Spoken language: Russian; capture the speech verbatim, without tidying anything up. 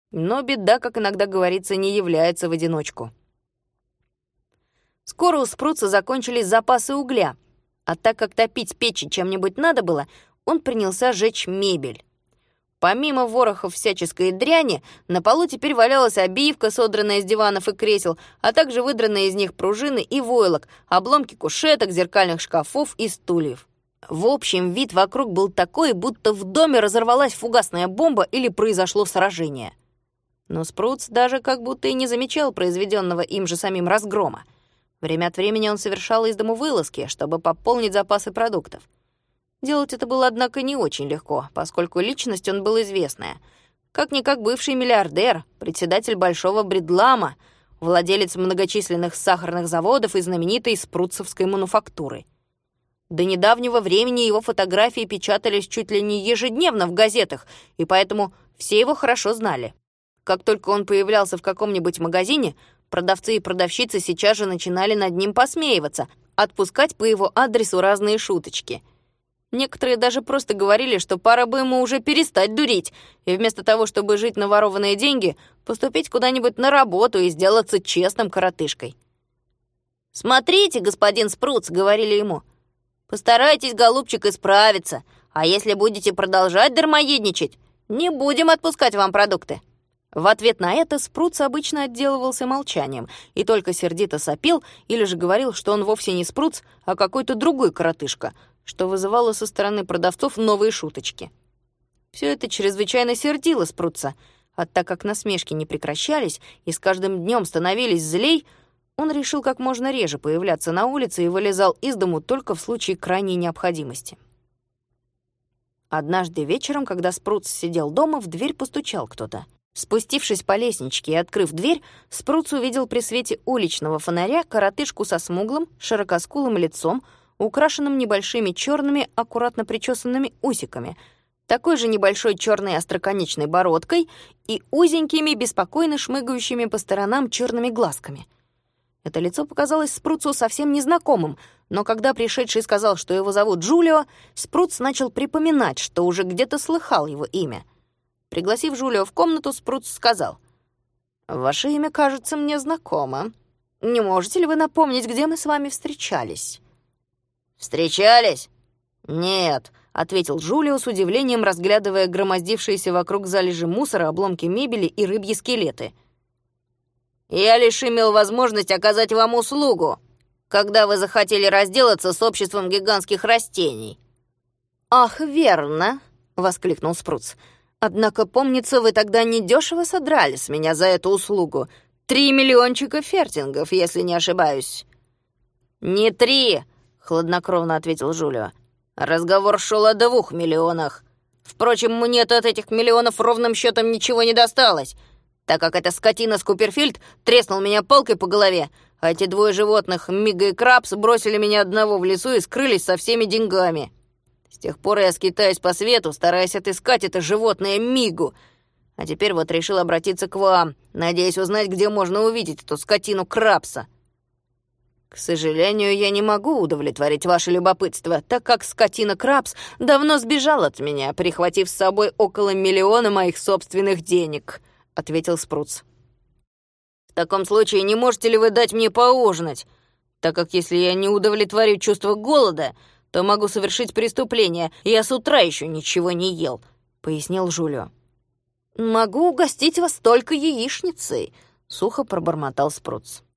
Но беда, как иногда говорится, не является в одиночку. Скоро у Спруца закончились запасы угля, а так как топить печи чем-нибудь надо было, он принялся жечь мебель. Помимо ворохов всяческой дряни, на полу теперь валялась обивка, содранная с диванов и кресел, а также выдранные из них пружины и войлок, обломки кушеток, зеркальных шкафов и стульев. В общем, вид вокруг был такой, будто в доме разорвалась фугасная бомба или произошло сражение. Но Спруц даже как будто и не замечал произведенного им же самим разгрома. Время от времени он совершал из дому вылазки, чтобы пополнить запасы продуктов. Делать это было, однако, не очень легко, поскольку личность он был известная. Как-никак бывший миллиардер, председатель Большого Бредлама, владелец многочисленных сахарных заводов и знаменитой спруцевской мануфактуры. До недавнего времени его фотографии печатались чуть ли не ежедневно в газетах, и поэтому все его хорошо знали. Как только он появлялся в каком-нибудь магазине, продавцы и продавщицы сейчас же начинали над ним посмеиваться, отпускать по его адресу разные шуточки. Некоторые даже просто говорили, что пора бы ему уже перестать дурить, и вместо того, чтобы жить на ворованные деньги, поступить куда-нибудь на работу и сделаться честным коротышкой. «Смотрите, господин Спруц», — говорили ему, — «постарайтесь, голубчик, исправиться, а если будете продолжать дармоедничать, не будем отпускать вам продукты». В ответ на это Спруц обычно отделывался молчанием и только сердито сопел или же говорил, что он вовсе не Спруц, а какой-то другой коротышка, что вызывало со стороны продавцов новые шуточки. Все это чрезвычайно сердило Спруца, а так как насмешки не прекращались и с каждым днем становились злей, он решил как можно реже появляться на улице и вылезал из дому только в случае крайней необходимости. Однажды вечером, когда Спруц сидел дома, в дверь постучал кто-то. Спустившись по лестничке и открыв дверь, Спруц увидел при свете уличного фонаря коротышку со смуглым, широкоскулым лицом, украшенным небольшими черными, аккуратно причесанными усиками, такой же небольшой черной остроконечной бородкой и узенькими, беспокойно шмыгающими по сторонам черными глазками. Это лицо показалось Спруцу совсем незнакомым, но когда пришедший сказал, что его зовут Джулио, Спруц начал припоминать, что уже где-то слыхал его имя. Пригласив Джулио в комнату, Спруц сказал: «Ваше имя кажется мне знакомо. Не можете ли вы напомнить, где мы с вами встречались?» «Встречались? Нет», — ответил Джулио с удивлением, разглядывая громоздившиеся вокруг залежи мусора, обломки мебели и рыбьи скелеты. «Я лишь имел возможность оказать вам услугу, когда вы захотели разделаться с обществом гигантских растений». «Ах, верно», — воскликнул Спруц. «Однако, помнится, вы тогда недешево содрали с меня за эту услугу. Три миллиончика фертингов, если не ошибаюсь». «Не три», — хладнокровно ответил Джулио. «Разговор шел о двух миллионах. Впрочем, мне-то от этих миллионов ровным счетом ничего не досталось, так как эта скотина Скуперфильд треснул меня палкой по голове, а эти двое животных, Мига и Крабс, бросили меня одного в лесу и скрылись со всеми деньгами. С тех пор я скитаюсь по свету, стараясь отыскать это животное Мигу. А теперь вот решил обратиться к вам, надеясь узнать, где можно увидеть эту скотину Крабса. К сожалению, я не могу удовлетворить ваше любопытство, так как скотина Крабс давно сбежал от меня, прихватив с собой около миллиона моих собственных денег», — ответил Спруц. «В таком случае не можете ли вы дать мне поужинать, так как если я не удовлетворю чувство голода, то могу совершить преступление, я с утра еще ничего не ел», — пояснил Джулио. «Могу угостить вас только яичницей», — сухо пробормотал Спруц.